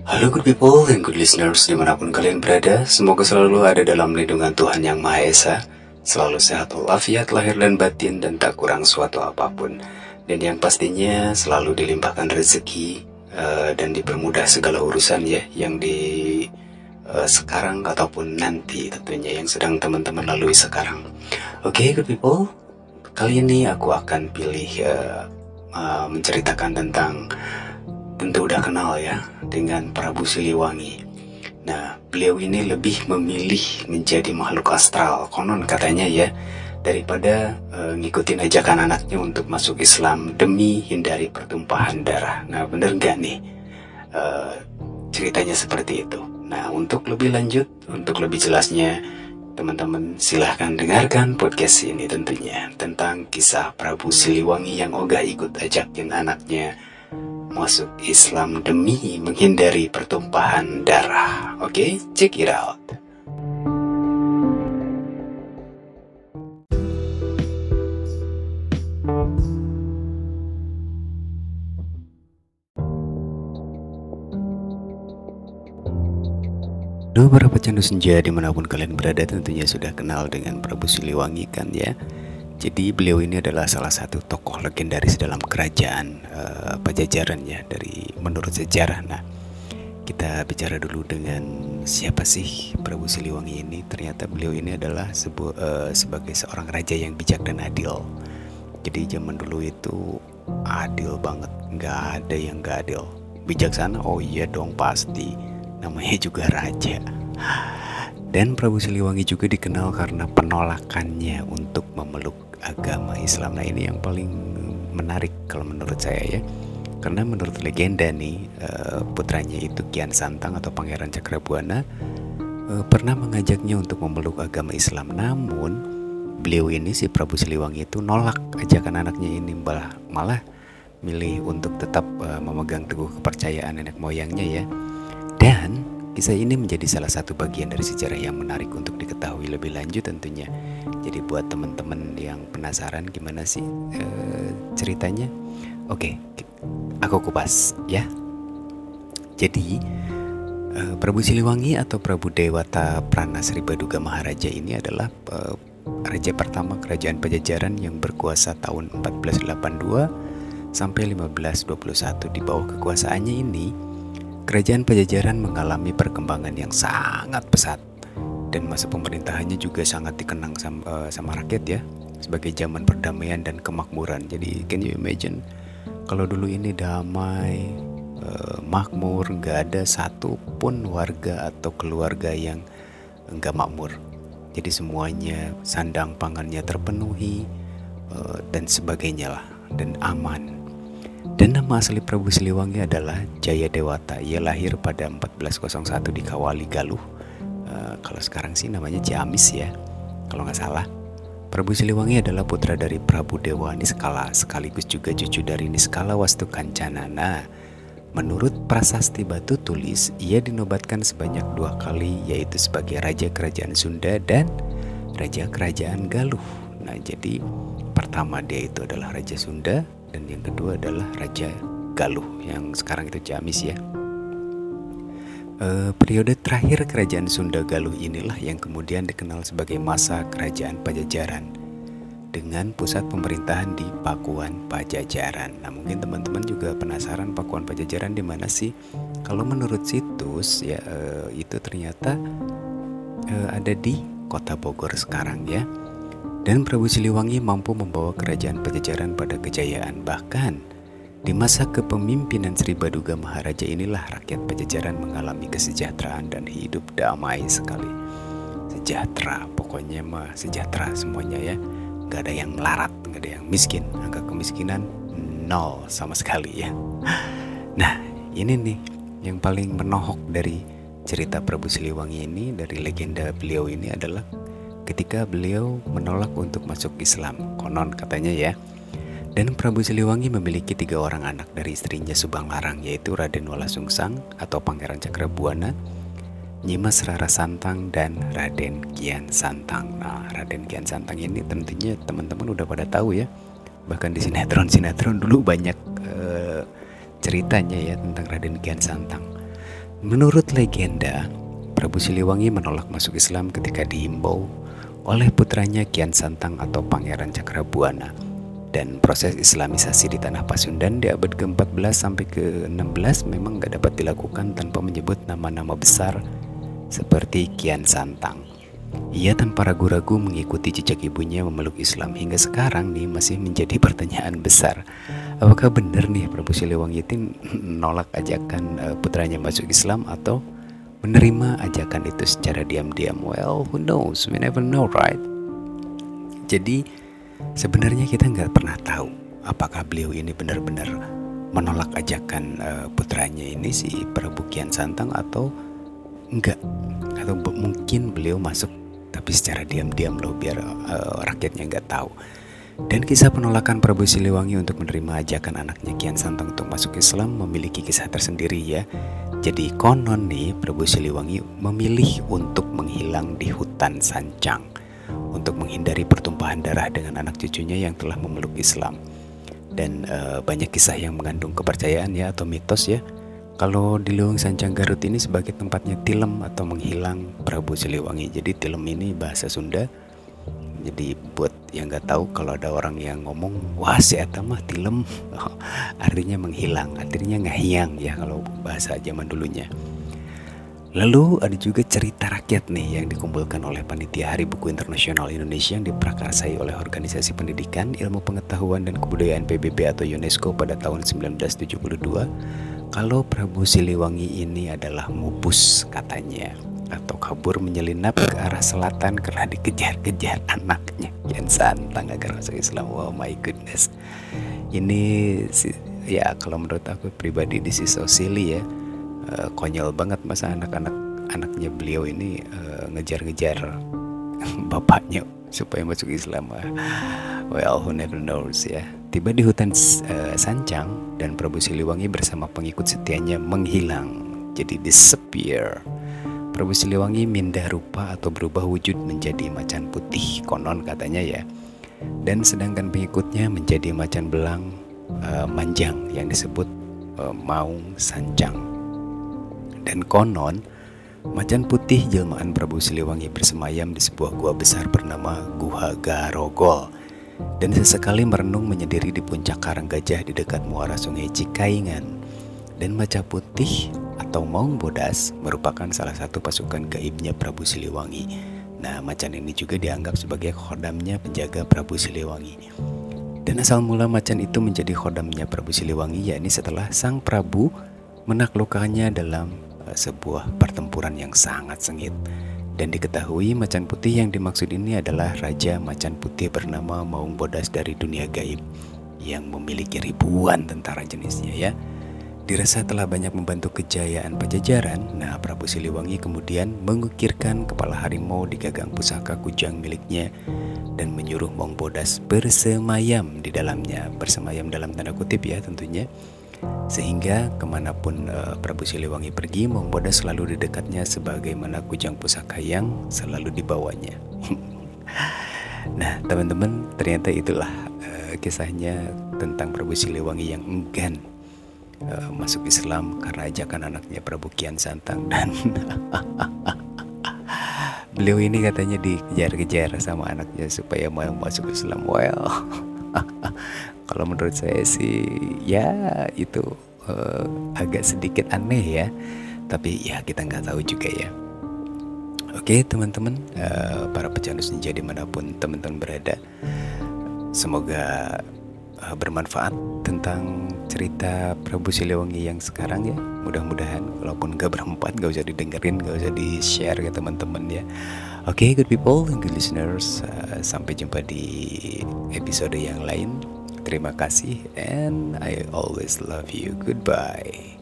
Halo good people and good listeners dimanapun kalian berada. Semoga selalu ada dalam lindungan Tuhan Yang Maha Esa, selalu sehat walafiat lahir dan batin, dan tak kurang suatu apapun. Dan yang pastinya selalu dilimpahkan rezeki dan dipermudah segala urusan ya, yang di sekarang ataupun nanti tentunya, yang sedang teman-teman lalui sekarang. Oke good people, kali ini aku akan pilih menceritakan tentang, tentu udah kenal ya, dengan Prabu Siliwangi. Nah, beliau ini lebih memilih menjadi makhluk astral, konon katanya ya, daripada ngikutin ajakan anaknya untuk masuk Islam demi hindari pertumpahan darah. Nah, bener gak nih ceritanya seperti itu? Nah, untuk lebih lanjut, untuk lebih jelasnya, teman-teman silahkan dengarkan podcast ini tentunya, tentang kisah Prabu Siliwangi yang ogah ikut ajakin anaknya masuk Islam demi menghindari pertumpahan darah. Oke, check it out. Para pecandu senja dimanapun kalian berada tentunya sudah kenal dengan Prabu Siliwangi kan ya. Jadi beliau ini adalah salah satu tokoh legendaris dalam kerajaan Pajajaran ya, dari menurut sejarah. Nah, kita bicara dulu dengan siapa sih Prabu Siliwangi ini. Ternyata beliau ini adalah sebagai seorang raja yang bijak dan adil. Jadi zaman dulu itu adil banget, nggak ada yang nggak adil. Bijaksana, oh iya dong pasti, namanya juga raja. Dan Prabu Siliwangi juga dikenal karena penolakannya untuk memeluk agama Islam. Nah, ini yang paling menarik kalau menurut saya ya, karena menurut legenda nih, putranya itu Kian Santang atau Pangeran Cakrabuana pernah mengajaknya untuk memeluk agama Islam. Namun beliau ini, si Prabu Siliwangi itu nolak ajakan anaknya ini, malah milih untuk tetap memegang teguh kepercayaan nenek moyangnya ya. Dan kisah ini menjadi salah satu bagian dari sejarah yang menarik untuk diketahui lebih lanjut tentunya. Jadi buat teman-teman yang penasaran gimana sih ceritanya, oke, aku kupas ya. Jadi Prabu Siliwangi atau Prabu Dewata Prana Sri Baduga Maharaja ini adalah raja pertama kerajaan Pajajaran yang berkuasa tahun 1482 sampai 1521. Di bawah kekuasaannya ini, kerajaan Pajajaran mengalami perkembangan yang sangat pesat, dan masa pemerintahannya juga sangat dikenang sama rakyat ya, sebagai zaman perdamaian dan kemakmuran. Jadi can you imagine kalau dulu ini damai, makmur, nggak ada satupun warga atau keluarga yang nggak makmur. Jadi semuanya sandang pangannya terpenuhi dan sebagainya lah, dan aman. Dan nama asli Prabu Siliwangi adalah Jaya Dewata. Ia lahir pada 1401 di Kawali Galuh. Kalau sekarang sih namanya Ciamis ya, kalau nggak salah. Prabu Siliwangi adalah putra dari Prabu Dewa Niskala, sekaligus juga cucu dari Niskala Wastu Kancana. Nah, menurut prasasti batu tulis, ia dinobatkan sebanyak 2 kali, yaitu sebagai Raja Kerajaan Sunda dan Raja Kerajaan Galuh. Nah, jadi pertama dia itu adalah Raja Sunda, dan yang kedua adalah Raja Galuh yang sekarang itu Ciamis ya. Periode terakhir kerajaan Sunda Galuh inilah yang kemudian dikenal sebagai masa kerajaan Pajajaran, dengan pusat pemerintahan di Pakuan Pajajaran. Nah, mungkin teman-teman juga penasaran Pakuan Pajajaran di mana sih? Kalau menurut situs ya, itu ternyata ada di Kota Bogor sekarang ya. Dan Prabu Siliwangi mampu membawa kerajaan Pajajaran pada kejayaan. Bahkan di masa kepemimpinan Sri Baduga Maharaja inilah rakyat Pajajaran mengalami kesejahteraan dan hidup damai sekali. Sejahtera, pokoknya mah sejahtera semuanya ya. Gak ada yang melarat, gak ada yang miskin. Angka kemiskinan 0 sama sekali ya. Nah, ini nih yang paling menohok dari cerita Prabu Siliwangi ini, dari legenda beliau ini adalah ketika beliau menolak untuk masuk Islam, konon katanya ya. Dan Prabu Siliwangi memiliki 3 orang anak dari istrinya Subang Larang, yaitu Raden Walasungsang atau Pangeran Cakrabuana, Nyimas Rara Santang, dan Raden Kian Santang. Nah, Raden Kian Santang ini tentunya teman-teman udah pada tahu ya. Bahkan di sinetron dulu banyak ceritanya ya tentang Raden Kian Santang. Menurut legenda, Prabu Siliwangi menolak masuk Islam ketika dihimbau oleh putranya Kian Santang atau Pangeran Cakrabuana. Dan proses islamisasi di tanah Pasundan di abad ke-14 sampai ke-16 memang gak dapat dilakukan tanpa menyebut nama-nama besar seperti Kian Santang. Ia tanpa ragu-ragu mengikuti jejak ibunya memeluk Islam. Hingga sekarang nih masih menjadi pertanyaan besar. Apakah benar nih Prabu Siliwangi itu nolak ajakan putranya masuk Islam atau menerima ajakan itu secara diam-diam? Well, who knows? We never know, right? Jadi sebenarnya kita nggak pernah tahu apakah beliau ini benar-benar menolak ajakan putranya ini si Prabu Kian Santang atau enggak, atau mungkin beliau masuk tapi secara diam-diam loh biar rakyatnya nggak tahu. Dan kisah penolakan Prabu Siliwangi untuk menerima ajakan anaknya Kian Santang untuk masuk Islam memiliki kisah tersendiri ya. Jadi konon nih Prabu Siliwangi memilih untuk menghilang di hutan Sancang untuk menghindari pertumpahan darah dengan anak cucunya yang telah memeluk Islam. Dan banyak kisah yang mengandung kepercayaan ya atau mitos ya. Kalau di Liwang Sancang Garut ini sebagai tempatnya tilem atau menghilang Prabu Siliwangi. Jadi tilem ini bahasa Sunda. Jadi buat yang nggak tahu, kalau ada orang yang ngomong wah si eta mah tilem, artinya menghilang, artinya ngahiang ya kalau bahasa zaman dulunya. Lalu ada juga cerita rakyat nih yang dikumpulkan oleh Panitia Hari Buku Internasional Indonesia yang diprakarsai oleh Organisasi Pendidikan, Ilmu Pengetahuan dan Kebudayaan PBB atau UNESCO pada tahun 1972. Kalau Prabu Siliwangi ini adalah mubus katanya, atau kabur menyelinap ke arah selatan karena dikejar-kejar anaknya Kian Santang agar masuk Islam. Wow, my goodness. Ini ya kalau menurut aku pribadi this is so silly ya. Konyol banget masa anaknya beliau ini ngejar-ngejar bapaknya supaya masuk Islam. Well, who never knows ya. Tiba di hutan Sancang dan Prabu Siliwangi bersama pengikut setianya menghilang, jadi disappear. Prabu Siliwangi mindah rupa atau berubah wujud menjadi macan putih konon katanya ya. Dan sedangkan pengikutnya menjadi macan belang manjang yang disebut Maung Sancang. Dan konon macan putih jelmaan Prabu Siliwangi bersemayam di sebuah gua besar bernama Guha Garogol. Dan sesekali merenung menyendiri di puncak Karang Gajah di dekat muara Sungai Cikaingan. Dan macan putih atau Maung Bodas merupakan salah satu pasukan gaibnya Prabu Siliwangi. Nah, macan ini juga dianggap sebagai khodamnya penjaga Prabu Siliwangi. Dan asal mula macan itu menjadi khodamnya Prabu Siliwangi yakni setelah sang Prabu menaklukkannya dalam sebuah pertempuran yang sangat sengit. Dan diketahui macan putih yang dimaksud ini adalah Raja Macan Putih bernama Maung Bodas dari dunia gaib yang memiliki ribuan tentara jenisnya ya. Dirasa telah banyak membantu kejayaan Pajajaran, nah Prabu Siliwangi kemudian mengukirkan kepala harimau di gagang pusaka kujang miliknya dan menyuruh Maung Bodas bersemayam di dalamnya. Bersemayam dalam tanda kutip ya tentunya. Sehingga kemanapun Prabu Siliwangi pergi, Maung Bodas selalu di dekatnya sebagaimana kujang pusaka yang selalu dibawanya. Nah teman-teman, ternyata itulah kisahnya tentang Prabu Siliwangi yang enggan masuk Islam karena ajakan anaknya Prabu Kian Santang. Dan beliau ini katanya dikejar-kejar sama anaknya supaya mau masuk Islam. Well, kalau menurut saya sih ya itu agak sedikit aneh ya. Tapi ya kita nggak tahu juga ya. Oke teman-teman, para pecandu senja dimanapun teman-teman berada, semoga bermanfaat tentang cerita Prabu Siliwangi yang sekarang ya. Mudah-mudahan walaupun gak bermanfaat gak usah didengerin, gak usah di-share ke teman-teman ya. Oke, good people and good listeners, sampai jumpa di episode yang lain. Terima kasih and I always love you. Goodbye.